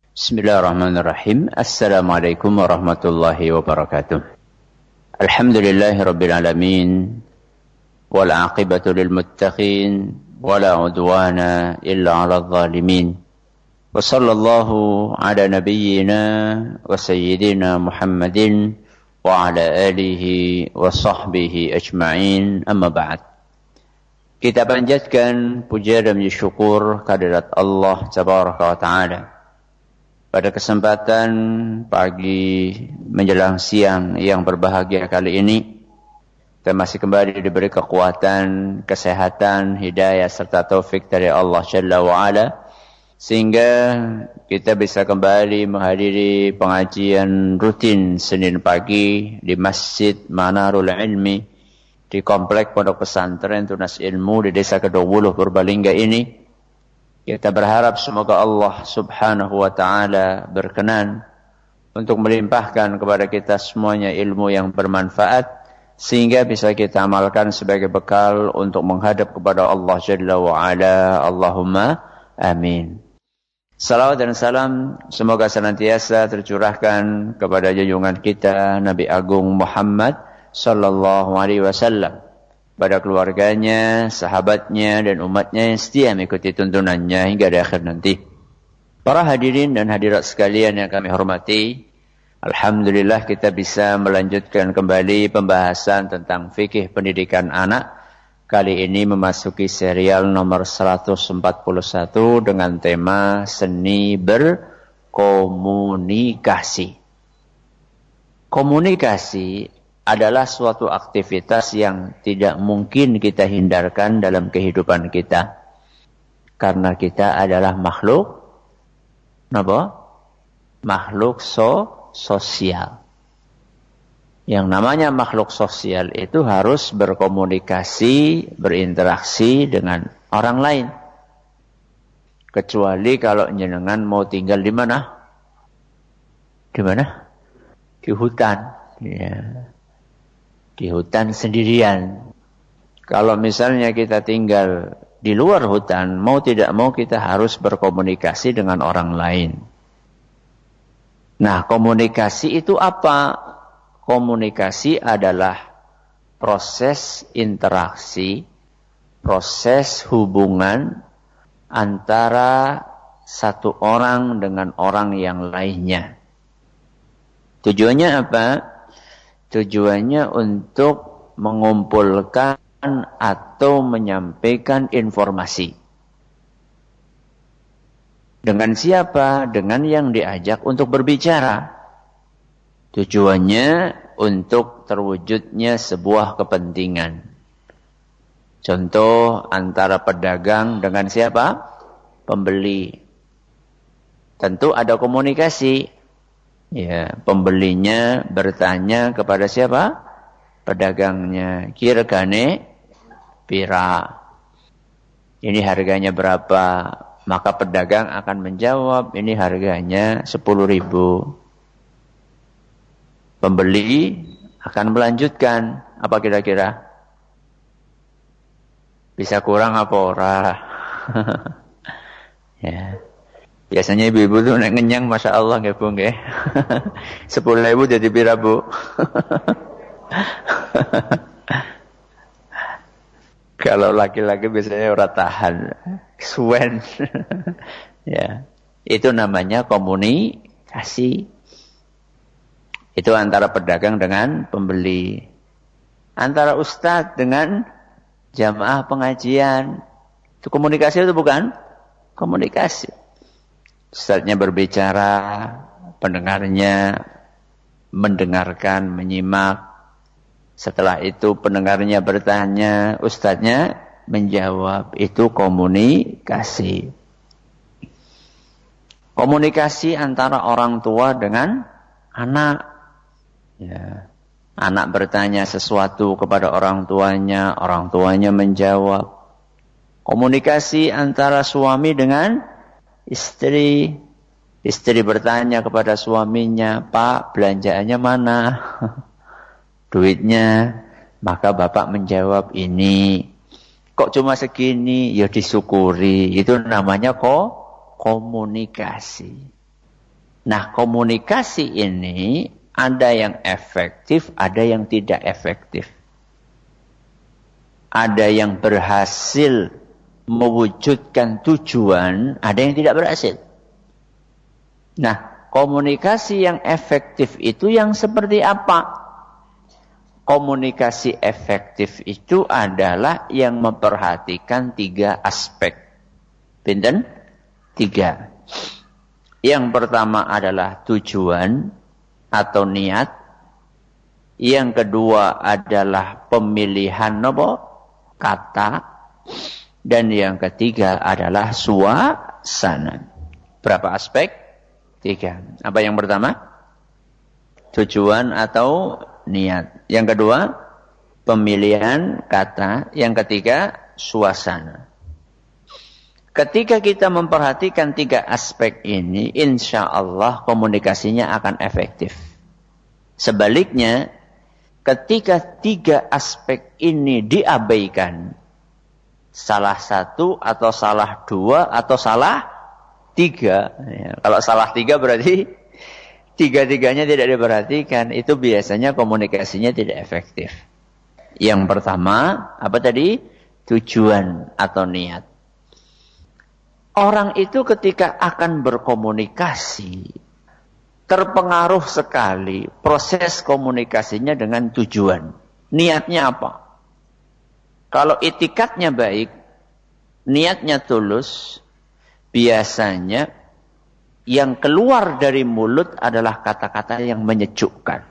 Bismillahirrahmanirrahim. Assalamualaikum warahmatullahi wabarakatuh. Alhamdulillahi rabbil alamin. Wal aqibatu lil muttaqin. Wala udwana illa ala zalimin. Wa sallallahu ala nabiyyina wa sayyidina Muhammadin wa ala alihi wa sahbihi ajma'in. Amma ba'd. Kita panjatkan puja dan syukur kehadirat Allah Tabaraka wa Ta'ala. Pada kesempatan pagi menjelang siang yang berbahagia kali ini, kita masih kembali diberi kekuatan, kesehatan, hidayah serta taufik dari Allah Jalla wa'ala, sehingga kita bisa kembali menghadiri pengajian rutin Senin pagi di Masjid Manarul Ilmi di Komplek Pondok Pesantren Tunas Ilmu di Desa Kedowuluh Purbalingga ini. Kita berharap semoga Allah Subhanahu wa Ta'ala berkenan untuk melimpahkan kepada kita semuanya ilmu yang bermanfaat, sehingga bisa kita amalkan sebagai bekal untuk menghadap kepada Allah Jalla wa'ala. Allahumma amin. Salawat dan salam semoga senantiasa tercurahkan kepada junjungan kita Nabi Agung Muhammad sallallahu alaihi wasallam, pada keluarganya, sahabatnya, dan umatnya yang setia mengikuti tuntunannya hingga di akhir nanti. Para hadirin dan hadirat sekalian yang kami hormati, alhamdulillah kita bisa melanjutkan kembali pembahasan tentang fikih pendidikan anak. Kali ini memasuki serial nomor 141 dengan tema seni berkomunikasi. Komunikasi adalah suatu aktivitas yang tidak mungkin kita hindarkan dalam kehidupan kita. Karena kita adalah makhluk makhluk sosial. Yang namanya makhluk sosial itu harus berkomunikasi, berinteraksi dengan orang lain. Kecuali kalau jenengan mau tinggal di mana? Di mana? Di hutan. Ya. Di hutan sendirian. Kalau misalnya kita tinggal di luar hutan, mau tidak mau kita harus berkomunikasi dengan orang lain. Nah, komunikasi itu apa? Komunikasi adalah proses interaksi, proses hubungan antara satu orang dengan orang yang lainnya. Tujuannya apa? Tujuannya untuk mengumpulkan atau menyampaikan informasi. Dengan siapa? Dengan yang diajak untuk berbicara. Tujuannya untuk terwujudnya sebuah kepentingan. Contoh antara pedagang dengan siapa? Pembeli. Tentu ada komunikasi. Ya, pembelinya bertanya kepada siapa? Pedagangnya. Kirgane pira. Ini harganya berapa? Maka pedagang akan menjawab, ini harganya 10.000. Pembeli akan melanjutkan, apa kira-kira? Bisa kurang apa ora? Ya. Biasanya ibu-ibu tuh ngenyang, Masya Allah nggak Bu nggak? 10.000 jadi pira Bu? Kalau laki-laki biasanya ora tahan, suwen. Ya, itu namanya komunikasi. Itu antara pedagang dengan pembeli, antara ustadz dengan jamaah pengajian. Itu komunikasi itu bukan? Komunikasi. Ustadznya berbicara, pendengarnya mendengarkan, menyimak. Setelah itu pendengarnya bertanya, ustadznya menjawab. Itu komunikasi. Komunikasi antara orang tua dengan anak. Ya. Anak bertanya sesuatu kepada orang tuanya menjawab. Komunikasi antara suami dengan istri. Istri bertanya kepada suaminya, Pak, belanjaannya mana? Duitnya. Maka bapak menjawab, ini. Kok cuma segini? Ya disyukuri. Itu namanya komunikasi. Nah, komunikasi ini ada yang efektif, ada yang tidak efektif. Ada yang berhasil mewujudkan tujuan, ada yang tidak berhasil. Nah, komunikasi yang efektif itu yang seperti apa? Komunikasi efektif itu adalah yang memperhatikan 3 aspek. Pinten? 3. Yang pertama adalah tujuan atau niat. Yang kedua adalah pemilihan kata. Dan yang ketiga adalah suasana. Berapa aspek? 3. Apa yang pertama? Tujuan atau niat. Yang kedua, pemilihan kata. Yang ketiga, suasana. Ketika kita memperhatikan 3 aspek ini, insya Allah komunikasinya akan efektif. Sebaliknya, ketika 3 aspek ini diabaikan, salah 1 atau salah 2 atau salah 3. Ya, kalau salah 3 berarti 3-3-nya tidak diperhatikan. Itu biasanya komunikasinya tidak efektif. Yang pertama, apa tadi? Tujuan atau niat. Orang itu ketika akan berkomunikasi, terpengaruh sekali proses komunikasinya dengan tujuan. Niatnya apa? Kalau itikadnya baik, niatnya tulus, biasanya yang keluar dari mulut adalah kata-kata yang menyejukkan.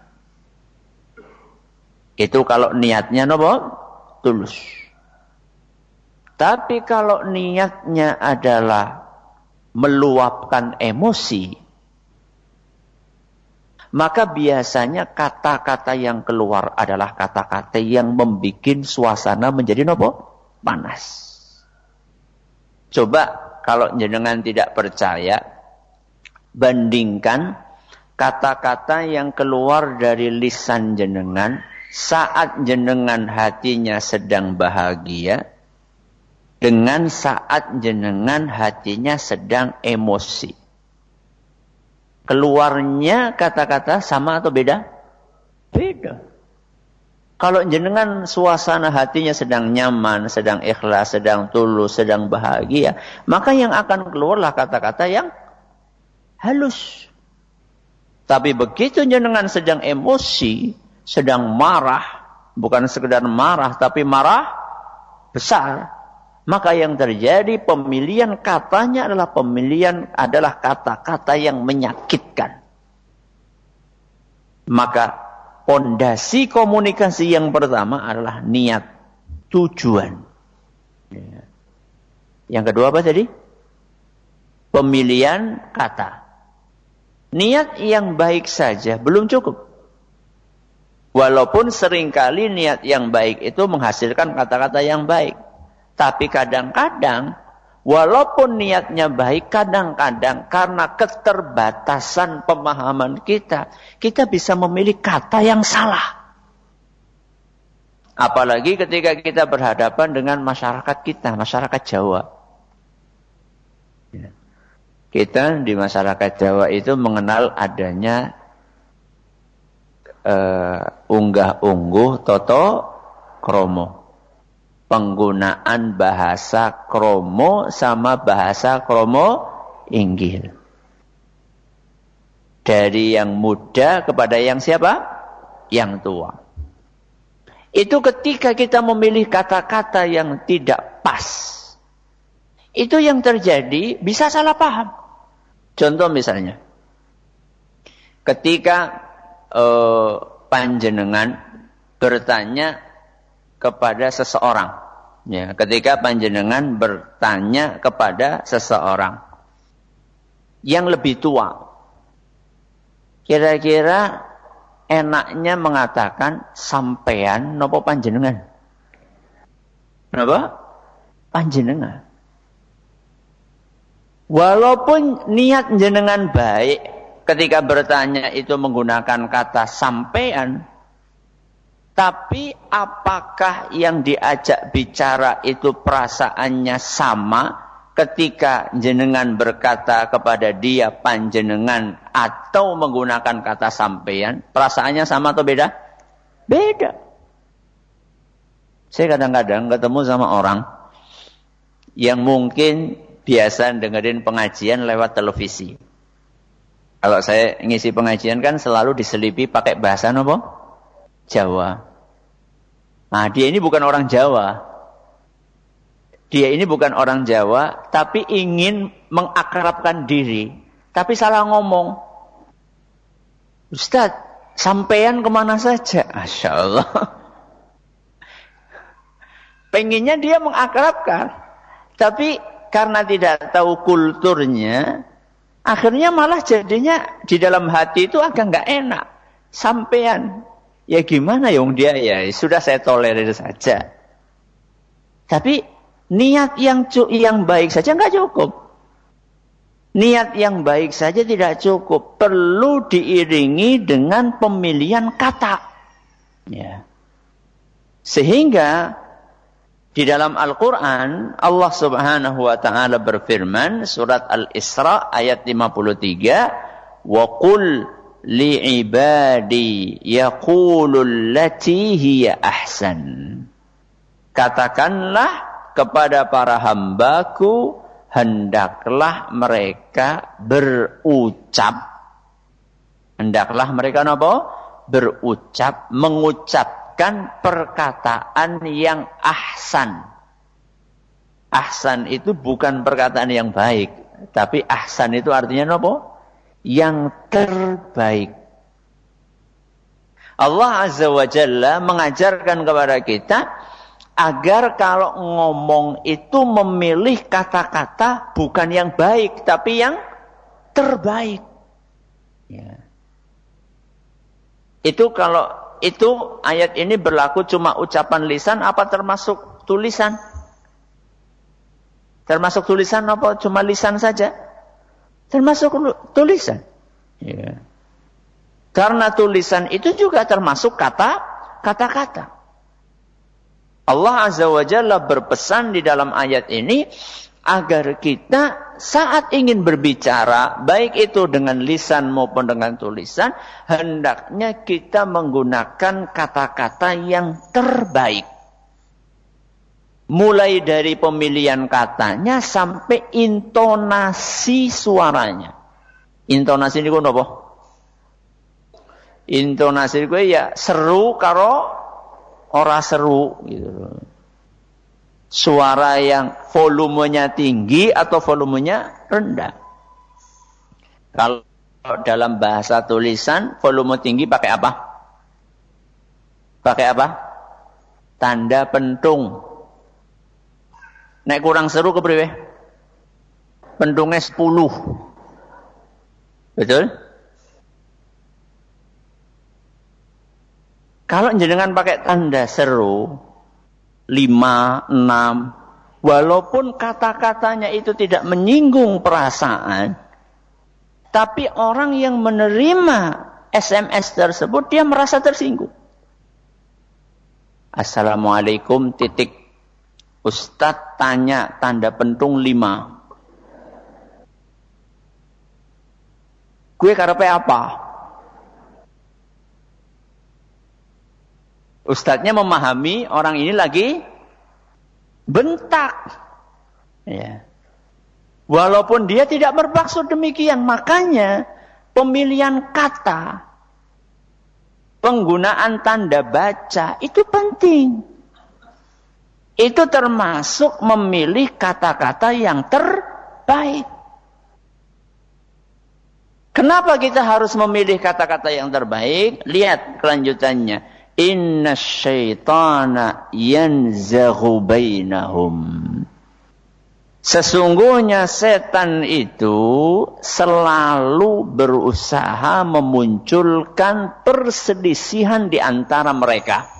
Itu kalau niatnya tulus. Tapi kalau niatnya adalah meluapkan emosi, maka biasanya kata-kata yang keluar adalah kata-kata yang membuat suasana menjadi panas. Coba kalau jenengan tidak percaya, bandingkan kata-kata yang keluar dari lisan jenengan saat jenengan hatinya sedang bahagia dengan saat jenengan hatinya sedang emosi. Keluarnya kata-kata sama atau beda? Beda. Kalau jenengan suasana hatinya sedang nyaman, sedang ikhlas, sedang tulus, sedang bahagia, maka yang akan keluarlah kata-kata yang halus. Tapi begitu jenengan sedang emosi, sedang marah, bukan sekedar marah, tapi marah besar, maka yang terjadi pemilihan katanya adalah kata-kata yang menyakitkan. Maka pondasi komunikasi yang pertama adalah niat, tujuan. Yang kedua apa tadi? Pemilihan kata. Niat yang baik saja belum cukup. Walaupun seringkali niat yang baik itu menghasilkan kata-kata yang baik. Tapi kadang-kadang, walaupun niatnya baik, kadang-kadang karena keterbatasan pemahaman kita bisa memilih kata yang salah. Apalagi ketika kita berhadapan dengan masyarakat kita, masyarakat Jawa. Kita di masyarakat Jawa itu mengenal adanya unggah-ungguh, toto, kromo. Penggunaan bahasa kromo sama bahasa kromo inggil. Dari yang muda kepada yang siapa? Yang tua. Itu ketika kita memilih kata-kata yang tidak pas. Itu yang terjadi bisa salah paham. Contoh misalnya. Ketika panjenengan bertanya kepada seseorang. Ya, ketika panjenengan bertanya kepada seseorang yang lebih tua. Kira-kira enaknya mengatakan sampean napa panjenengan? Napa? Panjenengan. Walaupun niat jenengan baik ketika bertanya itu menggunakan kata sampean, tapi apakah yang diajak bicara itu perasaannya sama ketika jenengan berkata kepada dia panjenengan atau menggunakan kata sampean, perasaannya sama atau beda? Beda. Saya kadang-kadang ketemu sama orang yang mungkin biasa dengerin pengajian lewat televisi. Kalau saya ngisi pengajian kan selalu diselipi pakai bahasa apa? Jawa. Nah, dia ini bukan orang Jawa. Dia ini bukan orang Jawa, tapi ingin mengakrabkan diri. Tapi salah ngomong. Ustaz, sampean kemana saja? Masya Allah. Pengennya dia mengakrabkan. Tapi karena tidak tahu kulturnya, akhirnya malah jadinya di dalam hati itu agak nggak enak. Sampean. Ya gimana yang dia ya? Sudah saya tolerir saja. Tapi niat yang baik saja enggak cukup. Niat yang baik saja tidak cukup. Perlu diiringi dengan pemilihan kata. Ya. Sehingga di dalam Al-Quran Allah Subhanahu wa ta'ala berfirman surat Al-Isra ayat 53, wa qul li'ibadi yaqulul lati hiya ahsan. Katakanlah kepada para hambaku, hendaklah mereka berucap. Hendaklah mereka apa? Berucap, mengucapkan perkataan yang ahsan. Ahsan itu bukan perkataan yang baik, tapi ahsan itu artinya apa? Yang terbaik. Allah Azza wa Jalla mengajarkan kepada kita agar kalau ngomong itu memilih kata-kata bukan yang baik, tapi yang terbaik. Ya. Itu kalau itu ayat ini berlaku cuma ucapan lisan apa termasuk tulisan? Termasuk tulisan apa cuma lisan saja? Termasuk tulisan. Ya. Karena tulisan itu juga termasuk kata-kata. Allah Azza wa Jalla berpesan di dalam ayat ini agar kita saat ingin berbicara, baik itu dengan lisan maupun dengan tulisan, hendaknya kita menggunakan kata-kata yang terbaik. Mulai dari pemilihan katanya sampai intonasi suaranya. Intonasi ini apa? Intonasi itu ya seru karo ora seru gitu. Suara yang volumenya tinggi atau volumenya rendah. Kalau dalam bahasa tulisan volume tinggi pakai apa? Pakai apa? Tanda pentung. Nek kurang seru kepriwe? Pentungnya 10. Betul? Kalau jenengan pakai tanda seru 5, 6, walaupun kata-katanya itu tidak menyinggung perasaan, tapi orang yang menerima SMS tersebut dia merasa tersinggung. Assalamualaikum titik. Ustadz tanya tanda pentung 5. Gue karepe apa? Ustadznya memahami orang ini lagi bentak. Ya. Walaupun dia tidak bermaksud demikian. Makanya pemilihan kata, penggunaan tanda baca itu penting. Itu termasuk memilih kata-kata yang terbaik. Kenapa kita harus memilih kata-kata yang terbaik? Lihat kelanjutannya. Inna syaitana yanzaghu bainahum. Sesungguhnya setan itu selalu berusaha memunculkan perselisihan di antara mereka.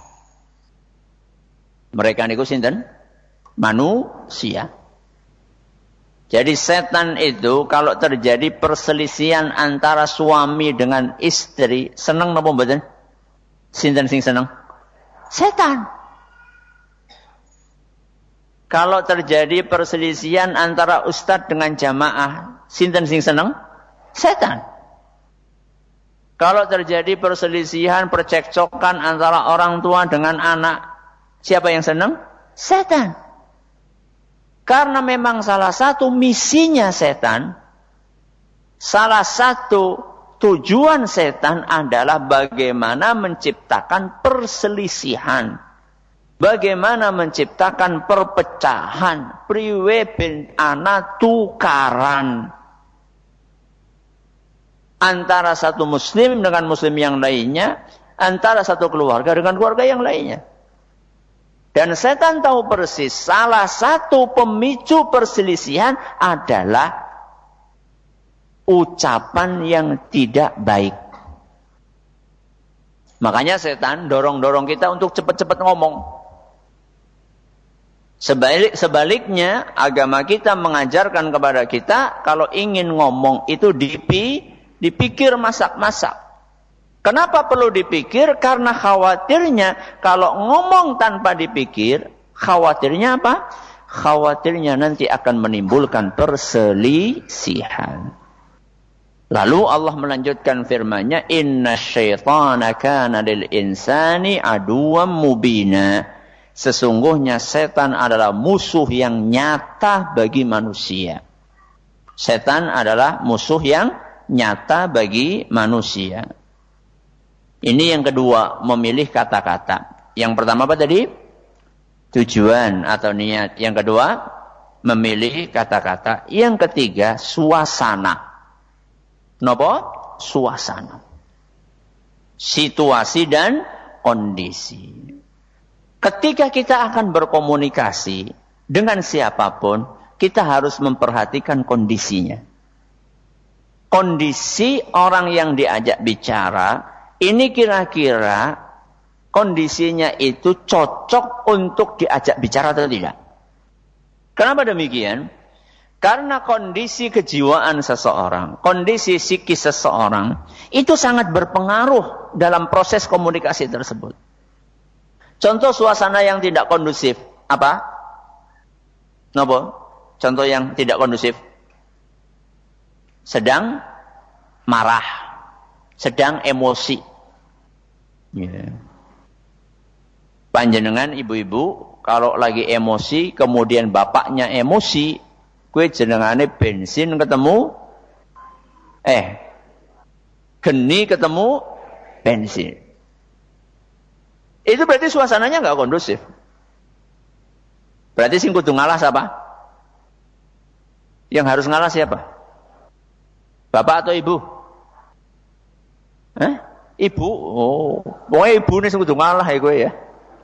Mereka niku sinten? Manusia. Jadi setan itu kalau terjadi perselisihan antara suami dengan istri, seneng napa mboten? Sinten sing seneng? Setan. Kalau terjadi perselisihan antara ustadz dengan jamaah, sinten sing seneng? Setan. Kalau terjadi perselisihan, percekcokan antara orang tua dengan anak, siapa yang seneng? Setan. Karena memang salah satu misinya setan, salah satu tujuan setan adalah bagaimana menciptakan perselisihan. Bagaimana menciptakan perpecahan. Priwe ben ana tukaran. Antara satu muslim dengan muslim yang lainnya. Antara satu keluarga dengan keluarga yang lainnya. Dan setan tahu persis. Salah satu pemicu perselisihan adalah ucapan yang tidak baik. Makanya setan dorong-dorong kita untuk cepat-cepat ngomong. Sebaliknya, agama kita mengajarkan kepada kita, kalau ingin ngomong itu dipikir masak-masak. Kenapa perlu dipikir? Karena khawatirnya, kalau ngomong tanpa dipikir, khawatirnya apa? Khawatirnya nanti akan menimbulkan perselisihan. Lalu Allah melanjutkan firman-Nya, "Inna syaitana kana lil insani aduwwan mubina." Sesungguhnya setan adalah musuh yang nyata bagi manusia. Setan adalah musuh yang nyata bagi manusia. Ini yang kedua, memilih kata-kata. Yang pertama apa tadi? Tujuan atau niat. Yang kedua, memilih kata-kata. Yang ketiga, suasana. Napa? Suasana. Situasi dan kondisi. Ketika kita akan berkomunikasi dengan siapapun, kita harus memperhatikan kondisinya. Kondisi orang yang diajak bicara, ini kira-kira kondisinya itu cocok untuk diajak bicara atau tidak. Kenapa demikian? Karena kondisi kejiwaan seseorang, kondisi psikis seseorang, itu sangat berpengaruh dalam proses komunikasi tersebut. Contoh suasana yang tidak kondusif. Apa? Napa? Contoh yang tidak kondusif. Sedang marah. Sedang emosi. Yeah. Panjenengan ibu-ibu, kalau lagi emosi, kemudian bapaknya emosi, kue jenengane bensin ketemu, geni ketemu bensin. Itu berarti suasananya nggak kondusif. Berarti sing kudu ngalah siapa? Yang harus ngalah siapa? Bapak atau ibu? Ibu? Oh, pokoknya ibu nih sing kudu ngalah ya gue ya.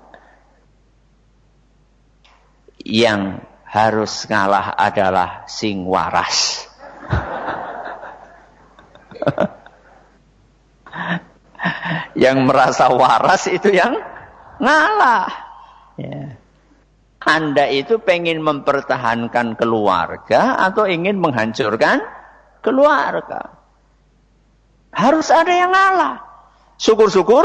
Yang harus ngalah adalah sing waras. Yang merasa waras itu yang ngalah. Ya. Anda itu pengen mempertahankan keluarga atau ingin menghancurkan keluarga? Harus ada yang ngalah. Syukur-syukur,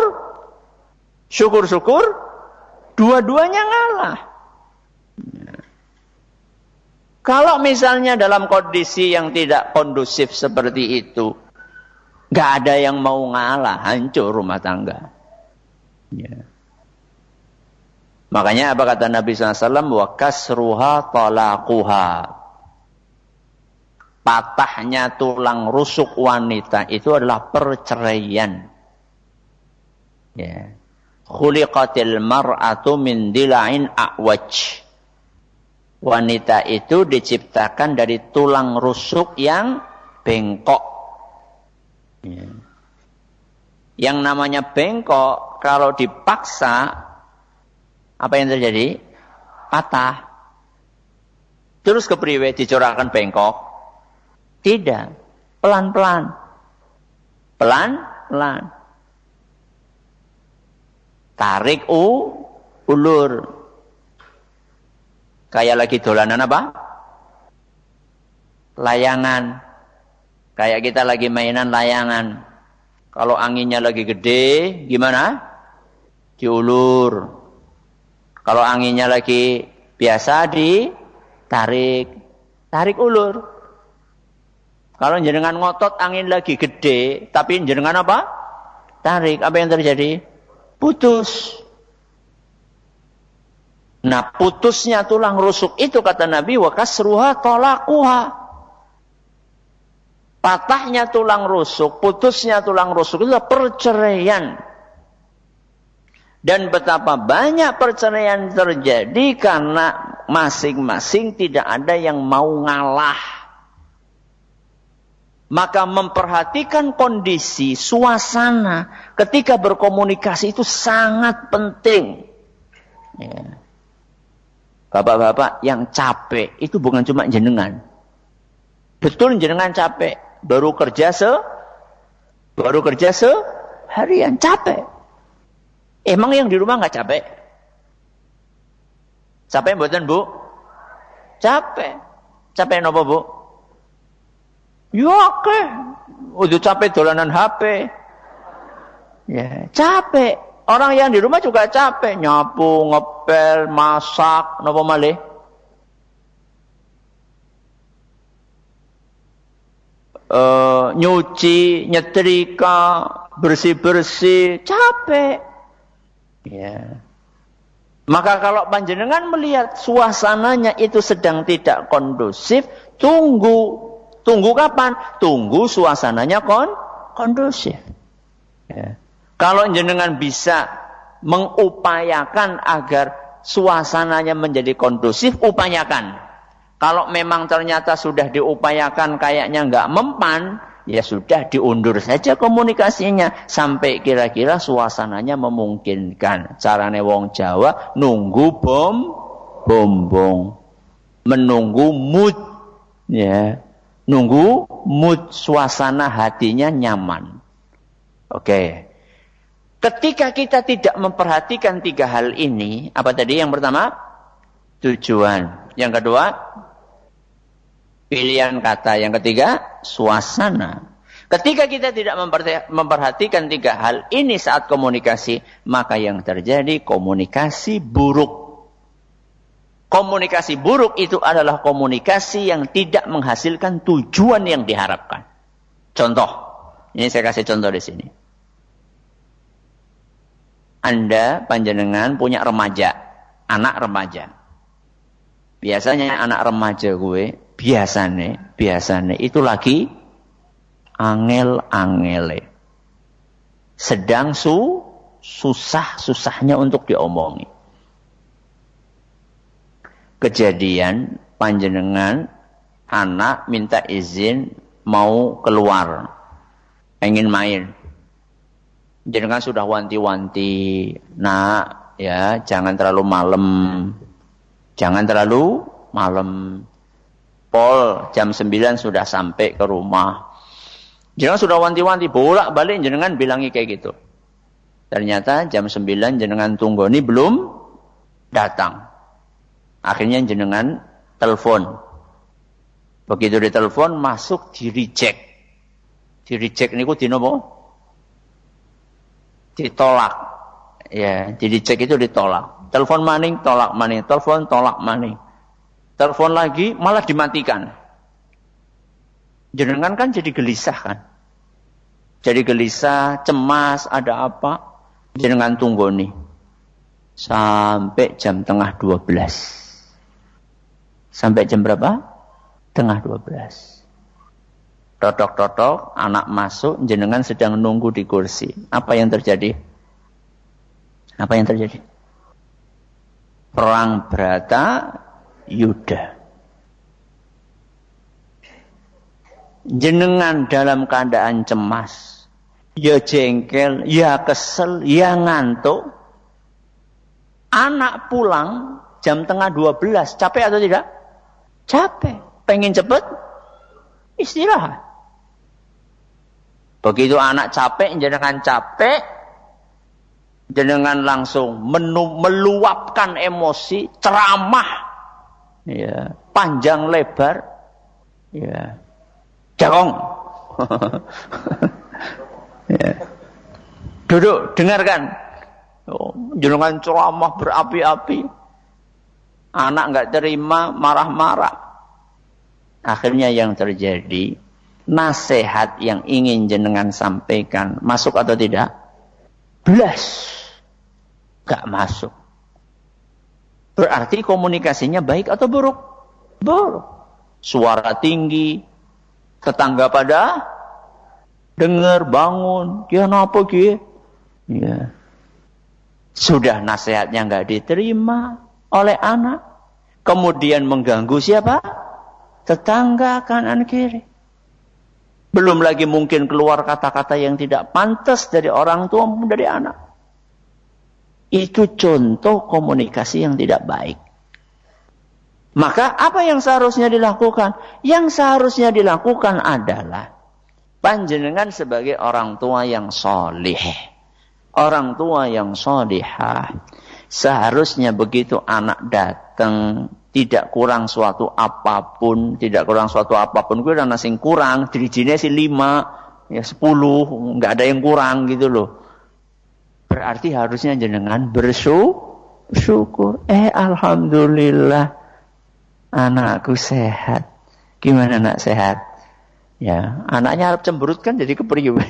dua-duanya ngalah. Ya. Kalau misalnya dalam kondisi yang tidak kondusif seperti itu, nggak ada yang mau ngalah, hancur rumah tangga. Ya. Makanya apa kata Nabi SAW? Wa kasruha talaquha. Patahnya tulang rusuk wanita itu adalah perceraian. Ya. Khuliqatil mar'atu min dila'in a'waj. Wanita itu diciptakan dari tulang rusuk yang bengkok. Ya. Yang namanya bengkok, kalau dipaksa, apa yang terjadi? Patah. Terus kepriwe dicorakkan bengkok? Tidak. Pelan-pelan. Pelan-pelan. Tarik ulur. Kayak lagi dolanan apa? Layangan. Kayak kita lagi mainan layangan. Kalau anginnya lagi gede, gimana? Diulur. Kalau anginnya lagi Biasa tarik ulur. Kalau jenengan ngotot angin lagi gede, tapi jenengan apa? Tarik, apa yang terjadi? Putus. Nah, putusnya tulang rusuk itu kata Nabi, wa kasruha talaquha. Patahnya tulang rusuk, putusnya tulang rusuk itu adalah perceraian. Dan betapa banyak perceraian terjadi karena masing-masing tidak ada yang mau ngalah. Maka memperhatikan kondisi, suasana ketika berkomunikasi itu sangat penting. Ya. Bapak-bapak yang capek itu bukan cuma jenengan. Betul jenengan capek. Baru kerja seharian capek. Emang yang di rumah nggak capek? Capek mboten, Bu? Capek. Capek napa, Bu? Ya oke. Udah capek dolanan HP. Ya, capek. Orang yang di rumah juga capek. Nyapu, ngepel, masak, napa malih? Nyuci, nyetrika, bersih-bersih, capek. Ya. Maka kalau panjenengan melihat suasananya itu sedang tidak kondusif, tunggu kapan? Tunggu suasananya kondusif. Ya. Kalau jenengan bisa mengupayakan agar suasananya menjadi kondusif, upayakan. Kalau memang ternyata sudah diupayakan kayaknya nggak mempan, ya sudah diundur saja komunikasinya sampai kira-kira suasananya memungkinkan. Carane wong Jawa nunggu bombong, menunggu mood, ya, nunggu mood suasana hatinya nyaman. Oke. Ketika kita tidak memperhatikan 3 hal ini, apa tadi yang pertama? Tujuan. Yang kedua, pilihan kata. Yang ketiga, suasana. Ketika kita tidak memperhatikan 3 hal ini saat komunikasi, maka yang terjadi komunikasi buruk. Komunikasi buruk itu adalah komunikasi yang tidak menghasilkan tujuan yang diharapkan. Contoh, ini saya kasih contoh di sini. Anda panjenengan punya remaja, anak remaja. Biasanya anak remaja gue, biasanya itu lagi angel-angele. Sedang susah-susahnya untuk diomongi. Kejadian panjenengan anak minta izin mau keluar, pengen main. Jenengan sudah wanti-wanti, nak, ya jangan terlalu malam. Jangan terlalu malam. Pol jam 9 sudah sampai ke rumah. Jenengan sudah wanti-wanti, bolak-balik jenengan bilangi kayak gitu. Ternyata jam 9 jenengan tunggu ini belum datang. Akhirnya jenengan telepon. Begitu ditelepon masuk di reject. Di reject niku dinopo? Ditolak. Ya, di reject itu ditolak. Telepon maning, tolak maning. Telepon, tolak maning. Telepon lagi, malah dimatikan. Jenengan kan jadi gelisah kan. Jadi gelisah, cemas, ada apa. Jenengan tunggu nih. Sampai jam tengah 12. Sampai jam berapa? Tengah 12. Totok-totok, anak masuk, jenengan sedang nunggu di kursi. Apa yang terjadi? Apa yang terjadi? Perang Brata Yuda. Jenengan dalam keadaan cemas, ya jengkel, ya kesel, ya ngantuk. Anak pulang jam tengah 12, capek atau tidak? Capek. Pengen cepet istirahat. Begitu anak capek, jenengan capek, jenengan langsung meluapkan emosi, ceramah, ya, panjang lebar, ya, jagong. Ya. Duduk, dengarkan. Oh, jenengan ceramah berapi-api. Anak nggak terima, marah-marah. Akhirnya yang terjadi, nasihat yang ingin jenengan sampaikan masuk atau tidak? Belas. Gak masuk. Berarti komunikasinya baik atau buruk? Buruk. Suara tinggi, tetangga pada dengar, bangun, dia napa ki? Ya. Sudah nasihatnya nggak diterima oleh anak, kemudian mengganggu siapa? Tetangga kanan kiri. Belum lagi mungkin keluar kata-kata yang tidak pantas dari orang tua maupun dari anak. Itu contoh komunikasi yang tidak baik. Maka apa yang seharusnya dilakukan? Yang seharusnya dilakukan adalah panjenengan sebagai orang tua yang solih, orang tua yang solihah, seharusnya begitu anak datang tidak kurang suatu apapun, gue dan sing kurang, dirijine sih 5, ya 10, nggak ada yang kurang gitu loh. Berarti harusnya jenengan bersyukur. Alhamdulillah anakku sehat. Gimana nak sehat? Ya, anaknya harap cemberut kan jadi kepriwe.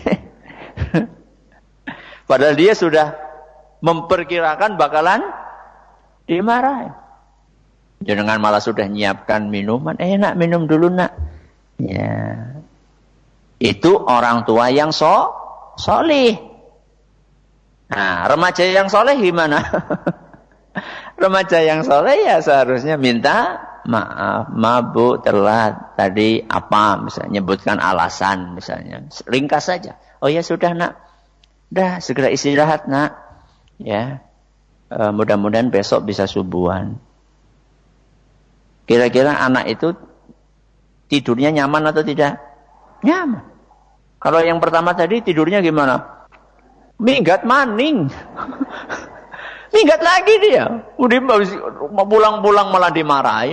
Padahal dia sudah memperkirakan bakalan dimarahin. Jenengan malah sudah nyiapkan minuman. Nak minum dulu nak. Ya. Itu orang tua yang solih. Nah, remaja yang soleh gimana? Remaja yang soleh ya seharusnya minta maaf, Bu, telat. Tadi apa? Misalnya nyebutkan alasan misalnya. Ringkas saja. Oh ya sudah nak. Dah segera istirahat nak. Ya. Mudah-mudahan besok bisa subuhan. Kira-kira anak itu tidurnya nyaman atau tidak? Nyaman. Kalau yang pertama tadi tidurnya gimana? Minggat maning. Minggat lagi dia. Udah mau pulang-pulang malah dimarahin.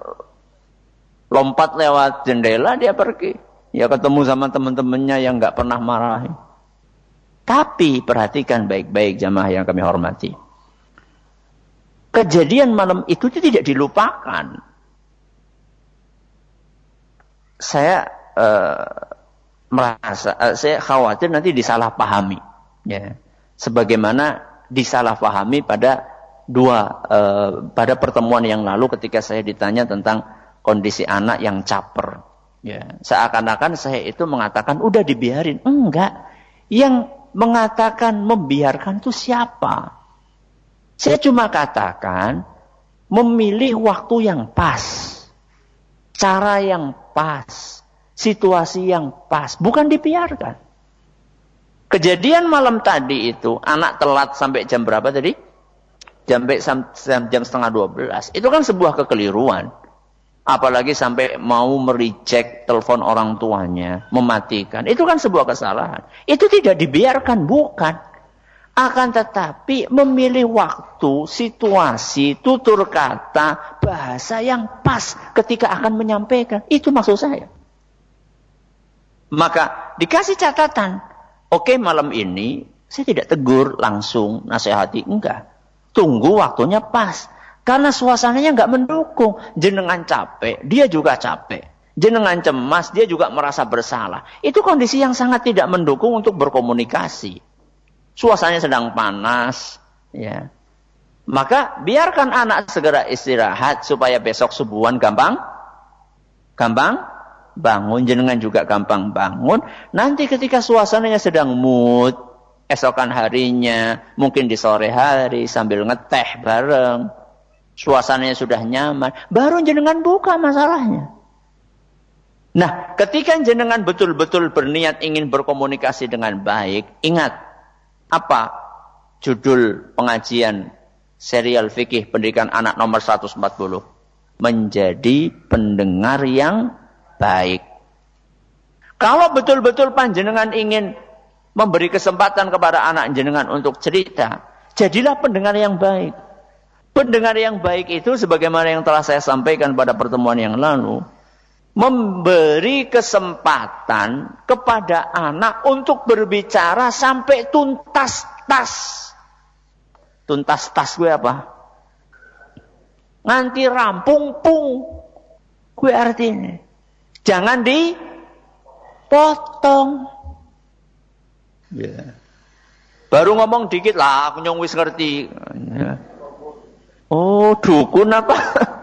Lompat lewat jendela dia pergi. Ya ketemu sama teman-temannya yang nggak pernah marahin. Tapi perhatikan baik-baik jamaah yang kami hormati. Kejadian malam itu tidak dilupakan. Saya merasa, saya khawatir nanti disalahpahami. Ya, sebagaimana disalahpahami pada pada pertemuan yang lalu ketika saya ditanya tentang kondisi anak yang caper. Ya, seakan-akan saya itu mengatakan udah dibiarin. Enggak. Yang mengatakan membiarkan itu siapa? Saya cuma katakan memilih waktu yang pas, cara yang pas, situasi yang pas, bukan dibiarkan. Kejadian malam tadi itu, anak telat sampai jam berapa tadi? Jam 11:30. Itu kan sebuah kekeliruan. Apalagi sampai mau mereject telepon orang tuanya, mematikan. Itu kan sebuah kesalahan. Itu tidak dibiarkan, bukan. Akan tetapi memilih waktu, situasi, tutur kata, bahasa yang pas ketika akan menyampaikan. Itu maksud saya. Maka dikasih catatan. Oke, malam ini saya tidak tegur langsung, nasihati, enggak. Tunggu waktunya pas. Karena suasananya enggak mendukung. Jenengan capek, dia juga capek. Jenengan cemas, dia juga merasa bersalah. Itu kondisi yang sangat tidak mendukung untuk berkomunikasi. Suasananya sedang panas. Ya. Maka biarkan anak segera istirahat supaya besok subuhan gampang bangun, jenengan juga gampang bangun. Nanti ketika suasananya sedang mood, esokan harinya, mungkin di sore hari sambil ngeteh bareng, suasananya sudah nyaman, baru jenengan buka masalahnya. Nah, ketika jenengan betul-betul berniat ingin berkomunikasi dengan baik, ingat apa judul pengajian serial fikih pendidikan anak nomor 140? Menjadi pendengar yang baik. Kalau betul-betul panjenengan ingin memberi kesempatan kepada anak jenengan untuk cerita, jadilah pendengar yang baik. Pendengar yang baik itu sebagaimana yang telah saya sampaikan pada pertemuan yang lalu, memberi kesempatan kepada anak untuk berbicara sampai tuntas tas. Tuntas tas gue apa? Nganti rampung pung. Kuwi artinya. Jangan dipotong. Ya. Baru ngomong dikit lah, aku nyong wis ngerti. Ya. Oh, dukun apa?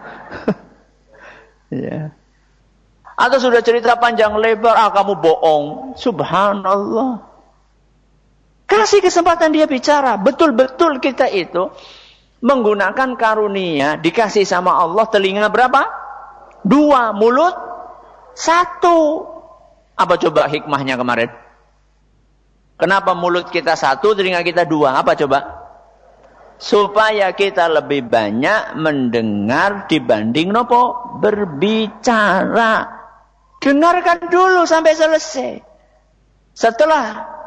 Ya. Atau sudah cerita panjang lebar, kamu bohong. Subhanallah. Kasih kesempatan dia bicara. Betul-betul kita itu menggunakan karunia, dikasih sama Allah telinga berapa? 2, mulut 1. Apa coba hikmahnya kemarin? Kenapa mulut kita 1, telinga kita 2? Apa coba? Supaya kita lebih banyak mendengar dibanding nopo? Berbicara. Dengarkan dulu sampai selesai. Setelah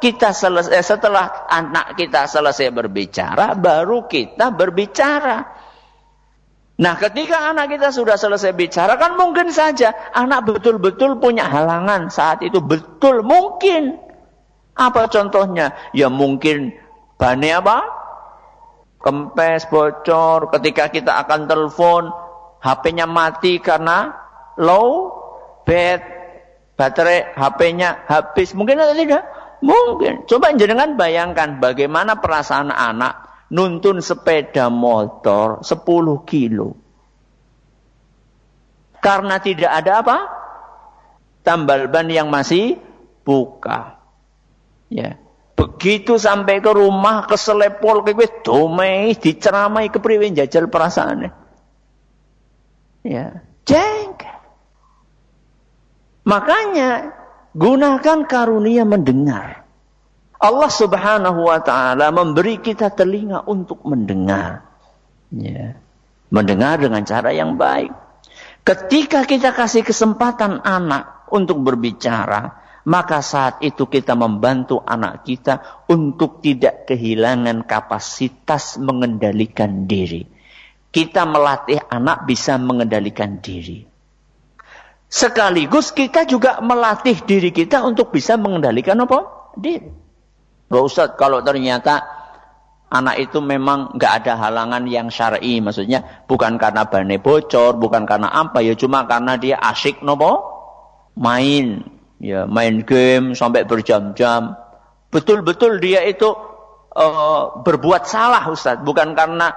anak kita selesai berbicara, baru kita berbicara. Nah, ketika anak kita sudah selesai bicara, kan mungkin saja anak betul-betul punya halangan saat itu. Betul, mungkin. Apa contohnya? Ya mungkin bane apa? Kempes, bocor. Ketika kita akan telepon, HP-nya mati karena low baterai HP-nya habis. Mungkin atau tidak? Mungkin. Coba jenengan bayangkan bagaimana perasaan anak nuntun sepeda motor 10 kilo. Karena tidak ada apa? Tambal ban yang masih buka. Ya. Begitu sampai ke rumah, keselepol, domai, diceramai, kepriwe jajal perasaannya. Ya. Jengkel. Makanya, gunakan karunia mendengar. Allah subhanahu wa ta'ala memberi kita telinga untuk mendengar. Ya. Mendengar dengan cara yang baik. Ketika kita kasih kesempatan anak untuk berbicara, maka saat itu kita membantu anak kita untuk tidak kehilangan kapasitas mengendalikan diri. Kita melatih anak bisa mengendalikan diri. Sekaligus kita juga melatih diri kita untuk bisa mengendalikan apa? Diri. Loh Ustaz, kalau ternyata anak itu memang nggak ada halangan yang syar'i, maksudnya bukan karena bane bocor, bukan karena apa, ya cuma karena dia asyik nopo main, ya main game sampai berjam-jam. Betul-betul dia itu berbuat salah Ustaz, bukan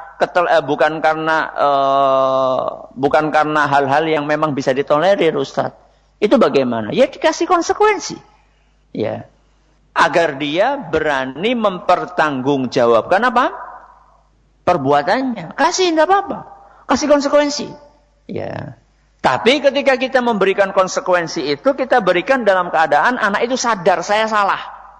karena hal-hal yang memang bisa ditolerir Ustaz. Itu bagaimana? Ya dikasih konsekuensi. Ya. Agar dia berani mempertanggungjawabkan apa? Perbuatannya. Kasih, tidak apa-apa. Kasih konsekuensi. Ya. Tapi ketika kita memberikan konsekuensi itu, kita berikan dalam keadaan anak itu sadar, saya salah.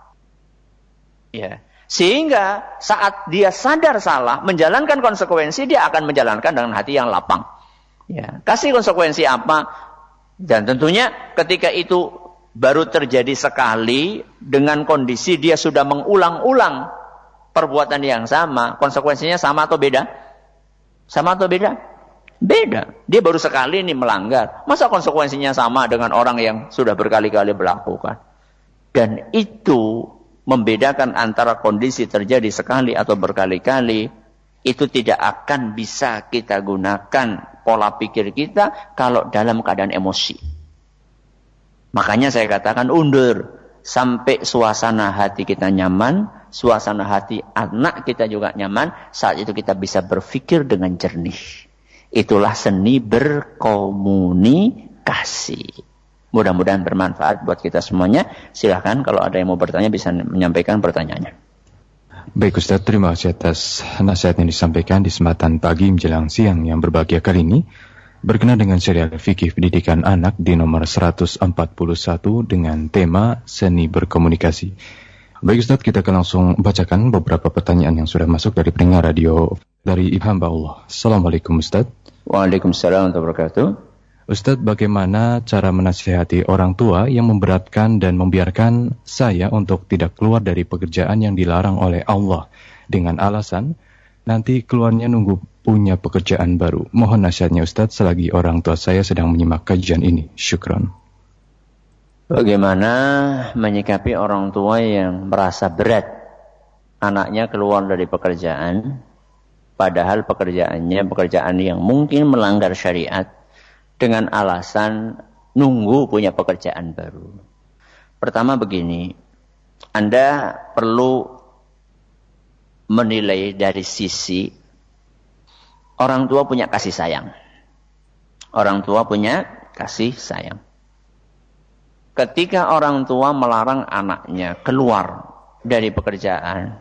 Ya. Sehingga saat dia sadar salah, menjalankan konsekuensi, dia akan menjalankan dengan hati yang lapang. Ya. Kasih konsekuensi apa? Dan tentunya ketika itu baru terjadi sekali, dengan kondisi dia sudah mengulang-ulang perbuatan yang sama, konsekuensinya sama atau beda? Sama atau beda? Beda. Dia baru sekali ini melanggar. Masa konsekuensinya sama dengan orang yang sudah berkali-kali melakukan? Dan itu membedakan antara kondisi terjadi sekali atau berkali-kali. Itu tidak akan bisa kita gunakan pola pikir kita kalau dalam keadaan emosi. Makanya saya katakan undur sampai suasana hati kita nyaman, suasana hati anak kita juga nyaman, saat itu kita bisa berpikir dengan jernih. Itulah seni berkomunikasi. Mudah-mudahan bermanfaat buat kita semuanya. Silakan kalau ada yang mau bertanya bisa menyampaikan pertanyaannya. Baik Ustaz, terima kasih atas nasihat yang disampaikan di kesempatan pagi menjelang siang yang berbahagia kali ini. Berkenaan dengan serial fikih pendidikan anak di nomor 141 dengan tema seni berkomunikasi. Baik Ustaz, kita akan langsung bacakan beberapa pertanyaan yang sudah masuk dari pendengar radio dari hamba Allah. Assalamualaikum Ustaz. Waalaikumsalam warahmatullahi wabarakatuh. Ustaz, bagaimana cara menasihati orang tua yang memberatkan dan membiarkan saya untuk tidak keluar dari pekerjaan yang dilarang oleh Allah dengan alasan nanti keluarnya nunggu punya pekerjaan baru. Mohon nasihatnya Ustaz selagi orang tua saya sedang menyimak kajian ini. Syukran. Bagaimana menyikapi orang tua yang merasa berat anaknya keluar dari pekerjaan Padahal pekerjaannya pekerjaan yang mungkin melanggar syariat dengan alasan nunggu punya pekerjaan baru. Pertama begini, Anda perlu menilai dari sisi orang tua punya kasih sayang. Orang tua punya kasih sayang. Ketika orang tua melarang anaknya keluar dari pekerjaan,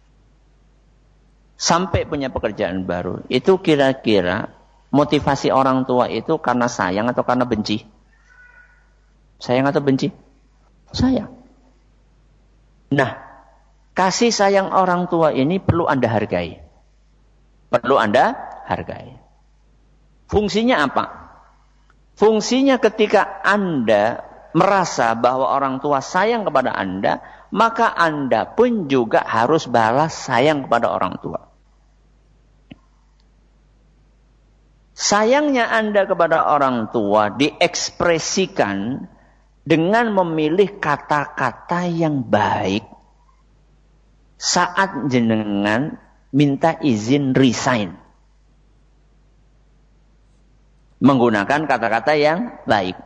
sampai punya pekerjaan baru, itu kira-kira motivasi orang tua itu karena sayang atau karena benci? Sayang atau benci? Sayang. Nah, kasih sayang orang tua ini perlu Anda hargai. Perlu Anda hargai. Fungsinya apa? Fungsinya ketika Anda merasa bahwa orang tua sayang kepada Anda, maka Anda pun juga harus balas sayang kepada orang tua. Sayangnya Anda kepada orang tua diekspresikan dengan memilih kata-kata yang baik saat jenengan minta izin resign. Menggunakan kata-kata yang baik.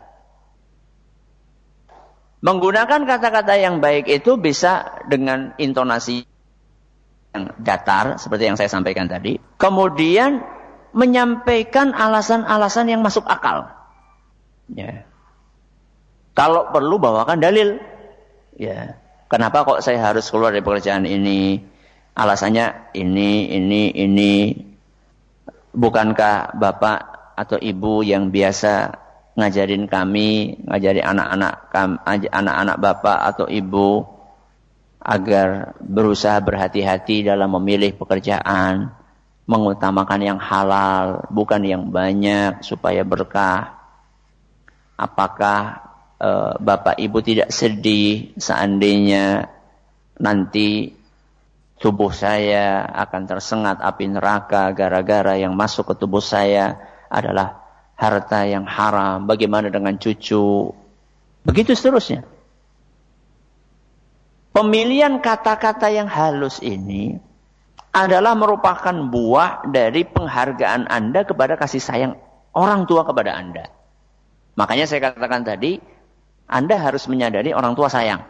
Menggunakan kata-kata yang baik itu bisa dengan intonasi yang datar, seperti yang saya sampaikan tadi. Kemudian menyampaikan alasan-alasan yang masuk akal. Ya. Kalau perlu bawakan dalil. Ya. Kenapa kok saya harus keluar dari pekerjaan ini? Alasannya ini. Bukankah bapak atau ibu yang biasa ngajarin kami, ngajari anak-anak bapak atau ibu agar berusaha berhati-hati dalam memilih pekerjaan, mengutamakan yang halal, bukan yang banyak supaya berkah. Apakah bapak ibu tidak sedih seandainya nanti tubuh saya akan tersengat api neraka gara-gara yang masuk ke tubuh saya adalah harta yang haram, bagaimana dengan cucu? Begitu seterusnya. Pemilihan kata-kata yang halus ini adalah merupakan buah dari penghargaan Anda kepada kasih sayang orang tua kepada Anda. Makanya saya katakan tadi, Anda harus menyadari orang tua sayang.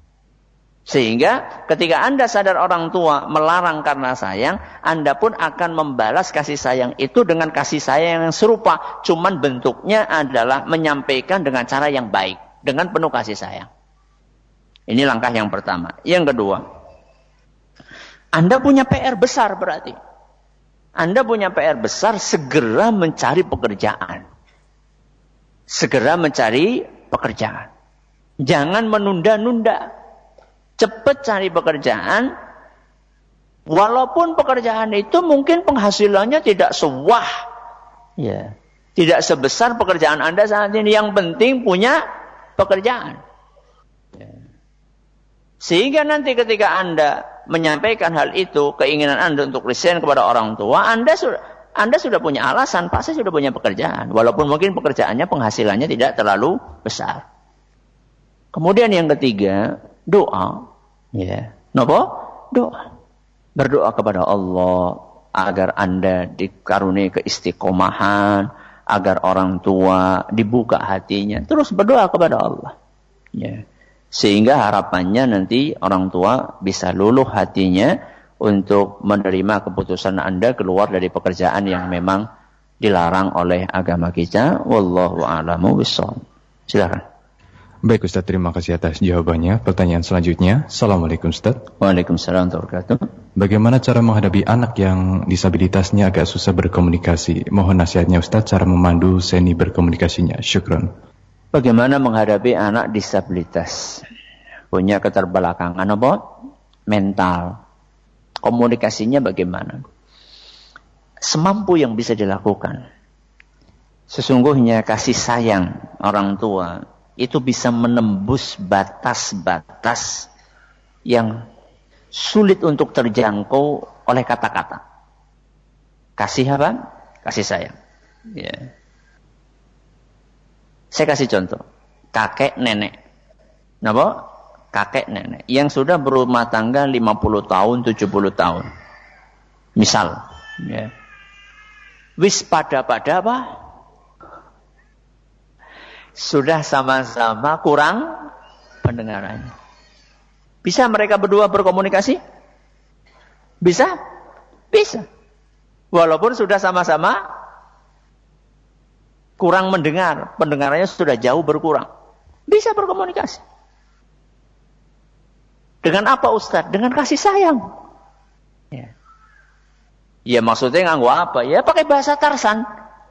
Sehingga ketika Anda sadar orang tua melarang karena sayang, Anda pun akan membalas kasih sayang itu dengan kasih sayang yang serupa. Cuman bentuknya adalah menyampaikan dengan cara yang baik. Dengan penuh kasih sayang. Ini langkah yang pertama. Yang kedua, Anda punya PR besar berarti. Anda punya PR besar, segera mencari pekerjaan. Segera mencari pekerjaan. Jangan menunda-nunda. Cepat cari pekerjaan, walaupun pekerjaan itu mungkin penghasilannya tidak sewah, ya, tidak sebesar pekerjaan Anda saat ini. Yang penting punya pekerjaan. Ya. Sehingga nanti ketika Anda menyampaikan hal itu, keinginan Anda untuk resign kepada orang tua, Anda sudah punya alasan, Pak, saya sudah punya pekerjaan, walaupun mungkin pekerjaannya penghasilannya tidak terlalu besar. Kemudian yang ketiga, doa. Ya. Napa? Doa. Berdoa kepada Allah agar Anda dikaruniai keistiqomahan, agar orang tua dibuka hatinya. Terus berdoa kepada Allah. Ya. Sehingga harapannya nanti orang tua bisa luluh hatinya untuk menerima keputusan Anda keluar dari pekerjaan yang memang dilarang oleh agama kita. Wallahu a'lamu bishawab. Silakan. Baik Ustaz, terima kasih atas jawabannya. Pertanyaan selanjutnya. Assalamualaikum Ustaz. Waalaikumsalam warahmatullahi wabarakatuh. Bagaimana cara menghadapi anak yang disabilitasnya agak susah berkomunikasi? Mohon nasihatnya Ustaz, cara memandu seni berkomunikasinya. Syukron. Bagaimana menghadapi anak disabilitas? Punya keterbelakangan apa? Mental. Komunikasinya bagaimana? Semampu yang bisa dilakukan. Sesungguhnya kasih sayang orang tua itu bisa menembus batas-batas yang sulit untuk terjangkau oleh kata-kata. Kasih apa? Kasih sayang. Ya. Saya kasih contoh. Kakek nenek. Napa? Kakek nenek. Yang sudah berumah tangga 50 tahun, 70 tahun. Misal. Ya. Wis pada apa? Sudah sama-sama kurang pendengarannya. Bisa mereka berdua berkomunikasi? Bisa? Bisa. Walaupun sudah sama-sama kurang mendengar. Pendengarannya sudah jauh berkurang. Bisa berkomunikasi. Dengan apa Ustaz? Dengan kasih sayang. Ya. Ya maksudnya nganggo apa? Ya pakai bahasa Tarsan.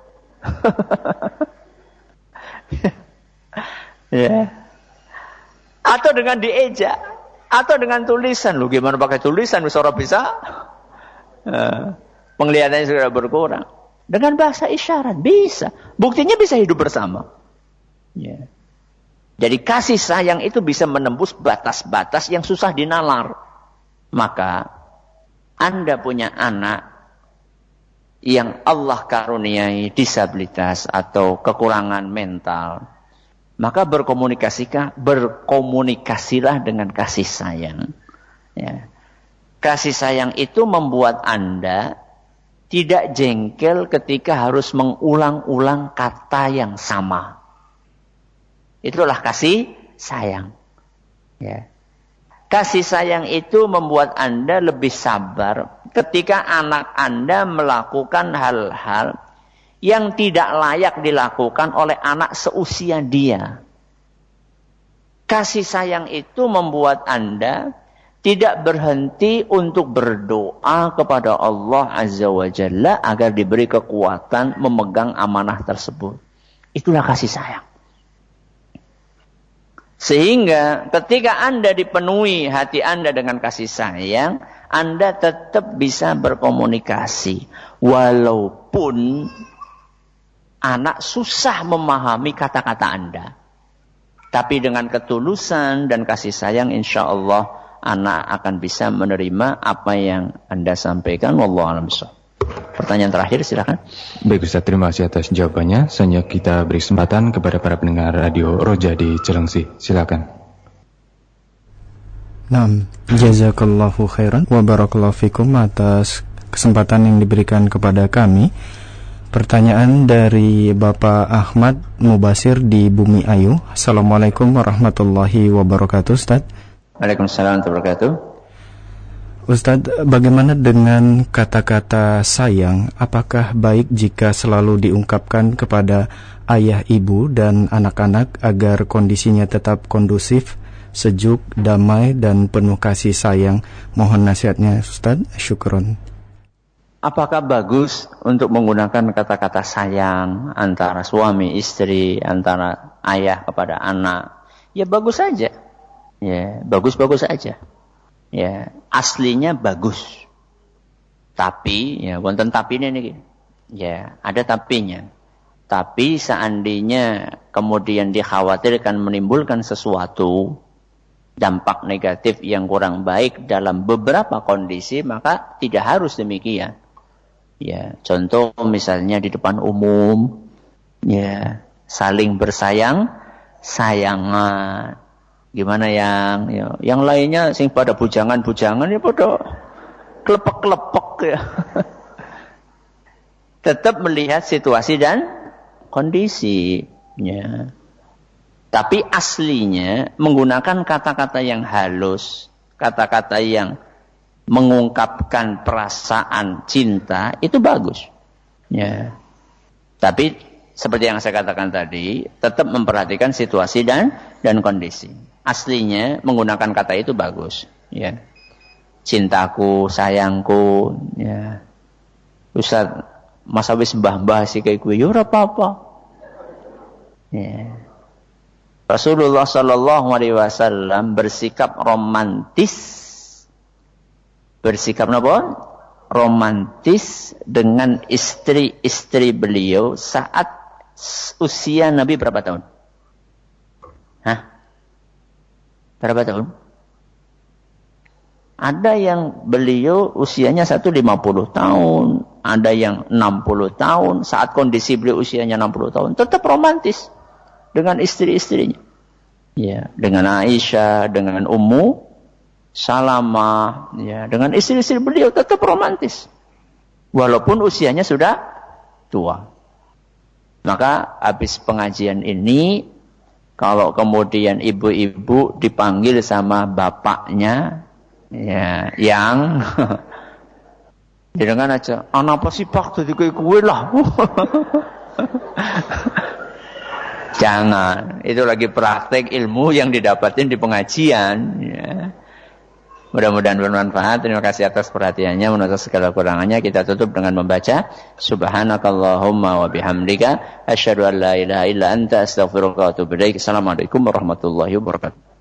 Ya. Atau dengan diejak. Atau dengan tulisan. Lu gimana pakai tulisan? Orang bisa. Penglihatannya sudah berkurang. Dengan bahasa isyarat. Bisa. Buktinya bisa hidup bersama. Ya. Jadi kasih sayang itu bisa menembus batas-batas yang susah dinalar. Maka Anda punya anak yang Allah karuniai disabilitas atau kekurangan mental, maka berkomunikasilah dengan kasih sayang. Ya. Kasih sayang itu membuat Anda tidak jengkel ketika harus mengulang-ulang kata yang sama. Itulah kasih sayang. Ya. Kasih sayang itu membuat Anda lebih sabar ketika anak Anda melakukan hal-hal yang tidak layak dilakukan oleh anak seusia dia. Kasih sayang itu membuat Anda tidak berhenti untuk berdoa kepada Allah Azza wa Jalla agar diberi kekuatan memegang amanah tersebut. Itulah kasih sayang. Sehingga ketika Anda dipenuhi hati Anda dengan kasih sayang, Anda tetap bisa berkomunikasi. Walaupun anak susah memahami kata-kata Anda. Tapi dengan ketulusan dan kasih sayang, insya Allah anak akan bisa menerima apa yang Anda sampaikan. Wallahu a'lam bishawab. Pertanyaan terakhir, silakan. Baik Ustaz, terima kasih atas jawabannya. Selanjutnya kita beri kesempatan kepada para pendengar Radio Roja di Cilengsi. Silakan. Naam, jazakallahu khairan wa barakallahu fikum atas kesempatan yang diberikan kepada kami. Pertanyaan dari Bapak Ahmad Mubasir di Bumi Ayu. Assalamualaikum warahmatullahi wabarakatuh, Ustaz. Waalaikumsalam warahmatullahi wabarakatuh. Ustaz, bagaimana dengan kata-kata sayang? Apakah baik jika selalu diungkapkan kepada ayah, ibu, dan anak-anak agar kondisinya tetap kondusif, sejuk, damai, dan penuh kasih sayang? Mohon nasihatnya, Ustaz. Syukron. Apakah bagus untuk menggunakan kata-kata sayang antara suami istri, antara ayah kepada anak? Ya bagus saja. Ya, bagus-bagus saja. Ya, aslinya bagus. Tapi, ya, wonten tapine niki. Ya, ada tapinya. Tapi seandainya kemudian dikhawatirkan menimbulkan sesuatu dampak negatif yang kurang baik dalam beberapa kondisi, maka tidak harus demikian. Ya, contoh misalnya di depan umum, ya, saling bersayang, sayangan. Gimana yang lainnya sing pada bujangan-bujangan ya pada klepek-klepek ya. Tetap melihat situasi dan kondisi. Ya. Tapi aslinya menggunakan kata-kata yang halus, kata-kata yang mengungkapkan perasaan cinta itu bagus. Ya. Tapi seperti yang saya katakan tadi, tetap memperhatikan situasi dan kondisi. Aslinya menggunakan kata itu bagus, ya. Cintaku, sayangku, ya. Ustaz, masa wis mbah-mbah sih kayak gue, ya ora apa-apa. Ya. Rasulullah sallallahu alaihi wasallam bersikap romantis. Bersikap apa? Romantis dengan istri-istri beliau saat usia Nabi berapa tahun? Hah? Berapa tahun? Ada yang beliau usianya 50 tahun, ada yang 60 tahun. Saat kondisi beliau usianya 60 tahun, tetap romantis dengan istri-istrinya. Ya, dengan Aisyah, dengan Ummu Salamah, ya, dengan istri-istri beliau tetap romantis. walaupun usianya sudah tua. Maka habis pengajian ini, kalau kemudian ibu-ibu dipanggil sama bapaknya, ya, yang jangan aja, anak apa sih pak tadi kue lah. Jangan, itu lagi praktek ilmu yang didapatin di pengajian. Ya. Mudah-mudahan bermanfaat. Terima kasih atas perhatiannya. Menurut segala kurangannya kita tutup dengan membaca Subhanakallahumma wa bihamdika asyhadu an la ilaha illa anta astaghfiruka wa atubu ilaik. Assalamualaikum warahmatullahi wabarakatuh.